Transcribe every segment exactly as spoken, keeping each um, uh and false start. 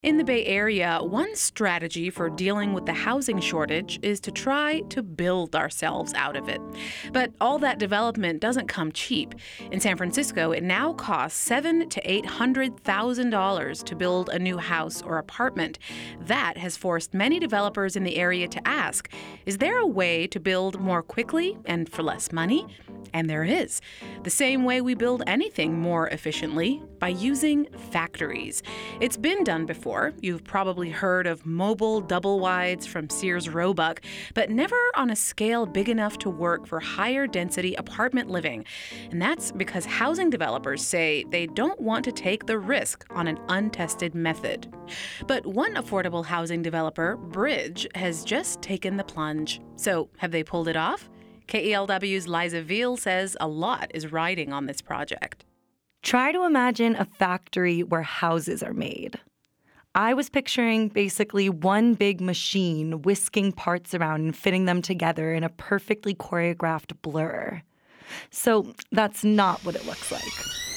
In the Bay Area, one strategy for dealing with the housing shortage is to try to build ourselves out of it. But all that development doesn't come cheap. In San Francisco, it now costs seven to eight hundred thousand dollars to build a new house or apartment. That has forced many developers in the area to ask, is there a way to build more quickly and for less money? And there is. The same way we build anything more efficiently, by using factories. It's been done before. You've probably heard of mobile double-wides from Sears Roebuck, but never on a scale big enough to work for higher density apartment living. And that's because housing developers say they don't want to take the risk on an untested method. But one affordable housing developer, Bridge, has just taken the plunge. So have they pulled it off? K E L W's Liza Veal says a lot is riding on this project. Try to imagine a factory where houses are made. I was picturing basically one big machine whisking parts around and fitting them together in a perfectly choreographed blur. So that's not what it looks like.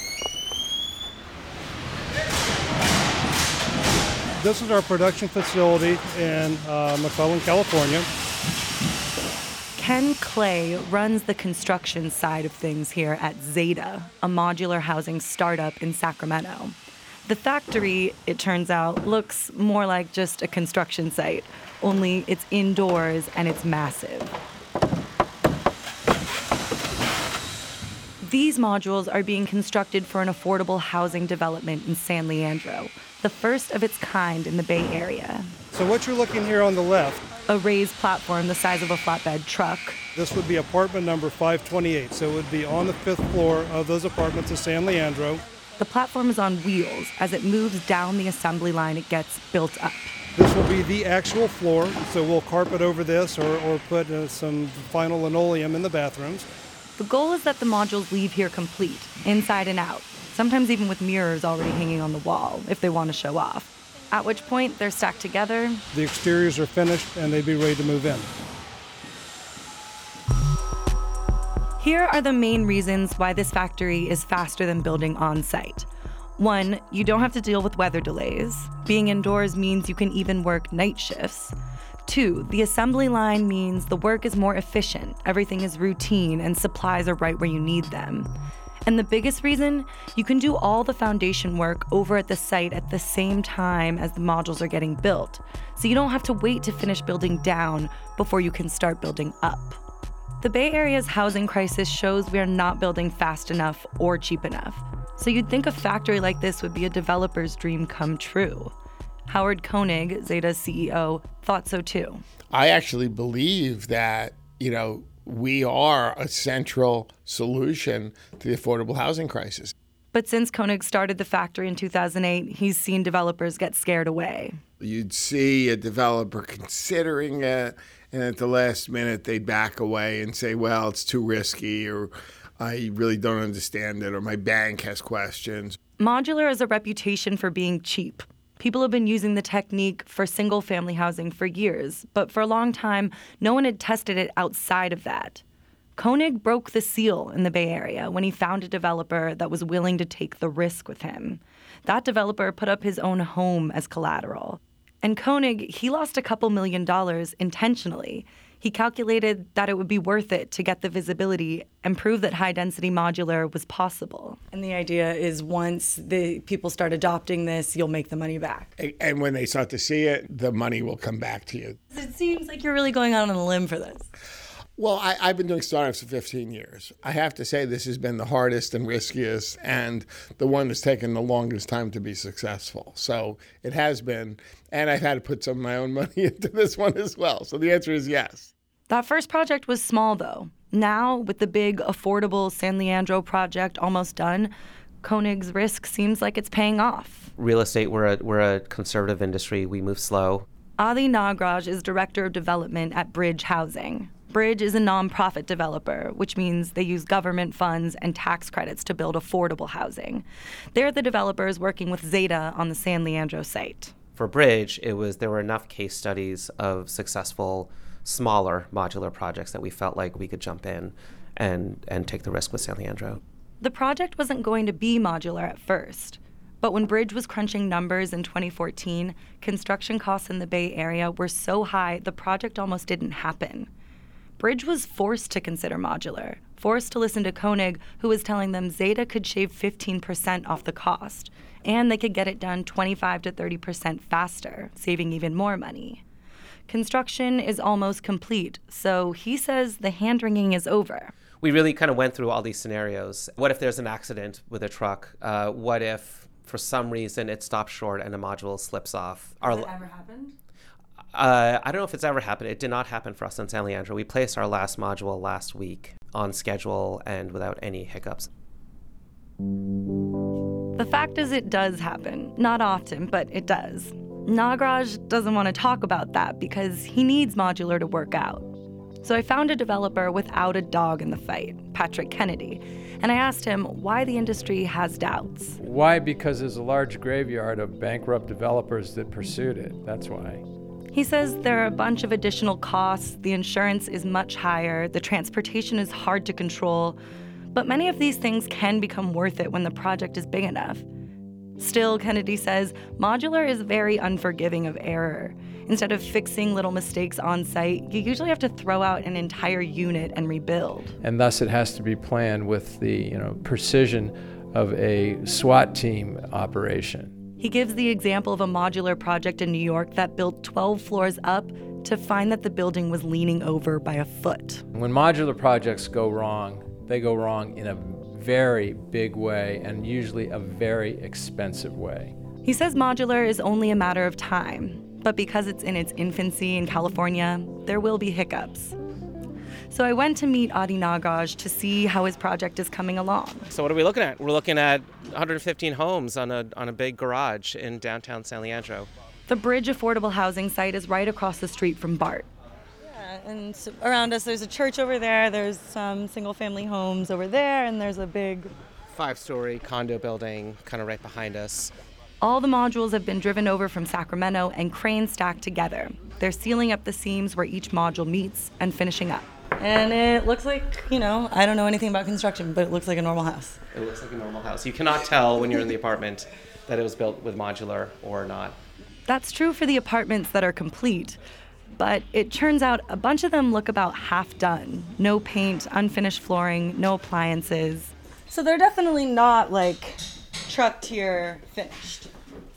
This is our production facility in uh, McClellan, California. Ken Clay runs the construction side of things here at Zeta, a modular housing startup in Sacramento. The factory, it turns out, looks more like just a construction site, only it's indoors and it's massive. These modules are being constructed for an affordable housing development in San Leandro, the first of its kind in the Bay Area. So what you're looking here on the left, a raised platform the size of a flatbed truck. This would be apartment number five twenty-eight, so it would be on the fifth floor of those apartments in San Leandro. The platform is on wheels. As it moves down the assembly line, it gets built up. This will be the actual floor, so we'll carpet over this or, or put uh, some final linoleum in the bathrooms. The goal is that the modules leave here complete, inside and out, sometimes even with mirrors already hanging on the wall, if they want to show off. At which point, they're stacked together. The exteriors are finished, and they'd be ready to move in. Here are the main reasons why this factory is faster than building on-site. One, you don't have to deal with weather delays. Being indoors means you can even work night shifts. Two, the assembly line means the work is more efficient, everything is routine, and supplies are right where you need them. And the biggest reason, you can do all the foundation work over at the site at the same time as the modules are getting built. So you don't have to wait to finish building down before you can start building up. The Bay Area's housing crisis shows we are not building fast enough or cheap enough. So you'd think a factory like this would be a developer's dream come true. Howard Koenig, Zeta's C E O, thought so too. I actually believe that, you know, we are a central solution to the affordable housing crisis. But since Koenig started the factory in two thousand eight, he's seen developers get scared away. You'd see a developer considering it, and at the last minute they'd back away and say, well, it's too risky, or I really don't understand it, or my bank has questions. Modular has a reputation for being cheap. People have been using the technique for single-family housing for years, but for a long time, no one had tested it outside of that. Koenig broke the seal in the Bay Area when he found a developer that was willing to take the risk with him. That developer put up his own home as collateral. And Koenig, he lost a couple million dollars intentionally. He calculated that it would be worth it to get the visibility and prove that high-density modular was possible. And the idea is once the people start adopting this, you'll make the money back. And when they start to see it, the money will come back to you. It seems like you're really going out on a limb for this. Well, I, I've been doing startups for fifteen years. I have to say this has been the hardest and riskiest and the one that's taken the longest time to be successful. So it has been, and I've had to put some of my own money into this one as well. So the answer is yes. That first project was small, though. Now, with the big, affordable San Leandro project almost done, Koenig's risk seems like it's paying off. Real estate, we're a, we're a conservative industry. We move slow. Adi Nagraj is director of development at Bridge Housing. Bridge is a nonprofit developer, which means they use government funds and tax credits to build affordable housing. They're the developers working with Zeta on the San Leandro site. For Bridge, it was there were enough case studies of successful smaller modular projects that we felt like we could jump in and, and take the risk with San Leandro. The project wasn't going to be modular at first, But when Bridge was crunching numbers in twenty fourteen, construction costs in the Bay Area were so high the project almost didn't happen. Bridge was forced to consider modular, forced to listen to Koenig, who was telling them Zeta could shave fifteen percent off the cost, and they could get it done twenty-five to thirty percent faster, saving even more money. Construction is almost complete, so he says the hand-wringing is over. We really kind of went through all these scenarios. What if there's an accident with a truck? Uh, what if, for some reason, it stops short and a module slips off? Has that ever happened? Uh, I don't know if it's ever happened. It did not happen for us in San Leandro. We placed our last module last week on schedule and without any hiccups. The fact is it does happen. Not often, but it does. Nagraj doesn't want to talk about that because he needs modular to work out. So I found a developer without a dog in the fight, Patrick Kennedy, and I asked him why the industry has doubts. Why? Because there's a large graveyard of bankrupt developers that pursued it. That's why. He says there are a bunch of additional costs, the insurance is much higher, the transportation is hard to control, but many of these things can become worth it when the project is big enough. Still, Kennedy says, modular is very unforgiving of error. Instead of fixing little mistakes on site, you usually have to throw out an entire unit and rebuild. And thus it has to be planned with the, you know, precision of a SWAT team operation. He gives the example of a modular project in New York that built twelve floors up to find that the building was leaning over by a foot. When modular projects go wrong, they go wrong in a very big way and usually a very expensive way. He says modular is only a matter of time, but because it's in its infancy in California, there will be hiccups. So I went to meet Adi Nagraj to see how his project is coming along. So what are we looking at? We're looking at one hundred fifteen homes on a on a big garage in downtown San Leandro. The Bridge affordable housing site is right across the street from BART. Yeah, and so around us there's a church over there, there's some single-family homes over there, and there's a big Five-story condo building kind of right behind us. All the modules have been driven over from Sacramento and cranes stacked together. They're sealing up the seams where each module meets and finishing up. And it looks like, you know, I don't know anything about construction, but it looks like a normal house. It looks like a normal house. You cannot tell when you're in the apartment that it was built with modular or not. That's true for the apartments that are complete, but it turns out a bunch of them look about half done. No paint, unfinished flooring, no appliances. So they're definitely not like truck tier finished.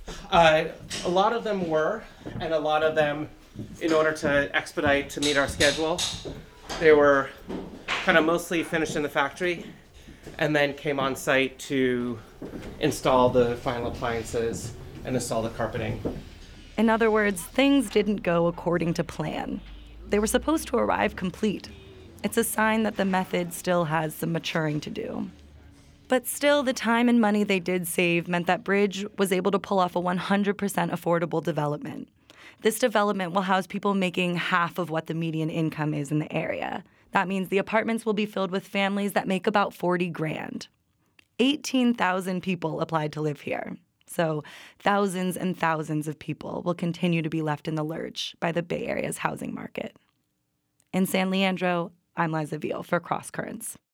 Uh, a lot of them were, and a lot of them, in order to expedite to meet our schedule, they were kind of mostly finished in the factory and then came on site to install the final appliances and install the carpeting. In other words, things didn't go according to plan. They were supposed to arrive complete. It's a sign that the method still has some maturing to do. But still, the time and money they did save meant that Bridge was able to pull off a one hundred percent affordable development. This development will house people making half of what the median income is in the area. That means the apartments will be filled with families that make about forty grand. eighteen thousand people applied to live here. So thousands and thousands of people will continue to be left in the lurch by the Bay Area's housing market. In San Leandro, I'm Liza Veal for Cross Currents.